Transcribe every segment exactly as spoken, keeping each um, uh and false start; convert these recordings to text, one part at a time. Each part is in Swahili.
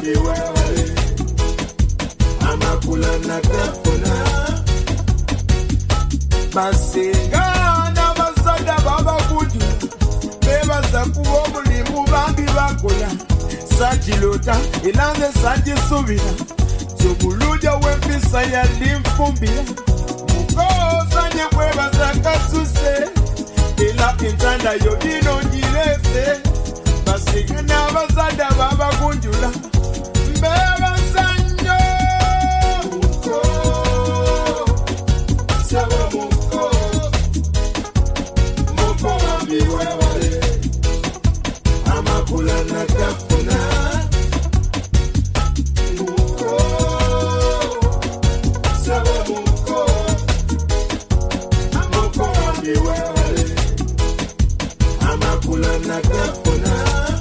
biwewale amakula nakafuna basenga n'abasada babakuju bebaza kuba omulimu bambi bakola sakilota elanze sagisubira zobuluja w'empisa yali nfumbira mukosanya kwebaza kasuse ela entanda yo dinongirese basenga n'abasada babakunjula bebasanyo muko saba muko muko ambiwewale amakula nakafuna muko saba muko muko ambiwewale amakula nakafuna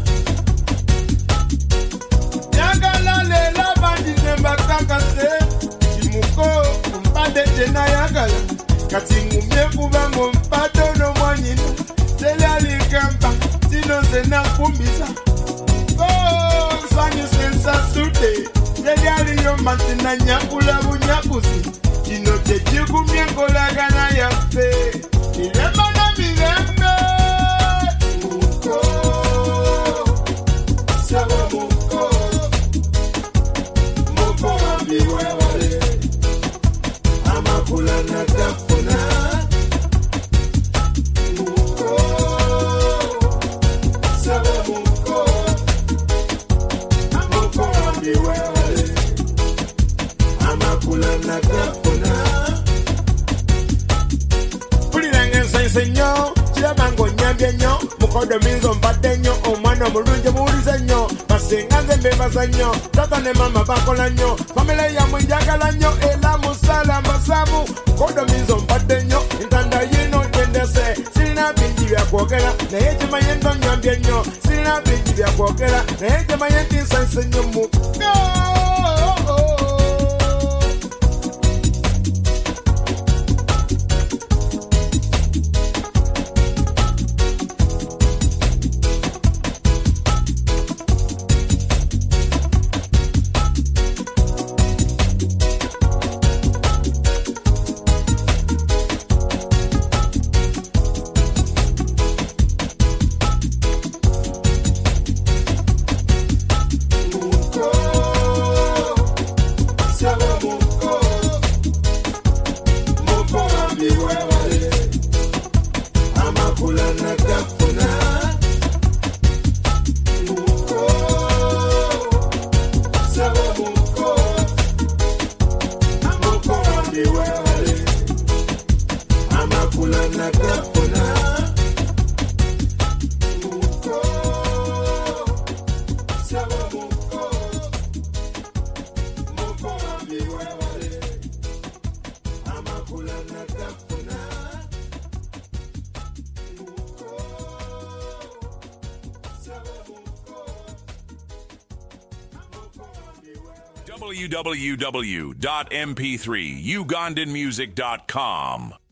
nyagalela bandine bakakase imuko mpade tena yagala kati ngumye kuba ngompado no mwanyina tele alikamba tino zena kumbisa oh sanyu sensa sute tele aliyo mantina nyakula bunyakuzi kino chechi kumye kolaga na yafe milema na milembe muko saba muko muko ambiwewale amakula nakafuna muko saba muko muko ambiwewale amakula nakafuna pulirange nsensenyo kirabango nyambyenyo mukodo minzo mpadenyo omwana omulungi muwulize nnyo basenga nze mbebaza nnyo tata ne mama bakola nnyo famile yamwe njagala nnyo era musala mbasabu mukodo minzo mpadenyo entanda yino gyendese sirina bingi byakwogera naye kimanye ndo nyambye nnyo sirina bingi byakwogera naye kimanye nti nsensenyo muko w w w dot m p three ugandan music dot com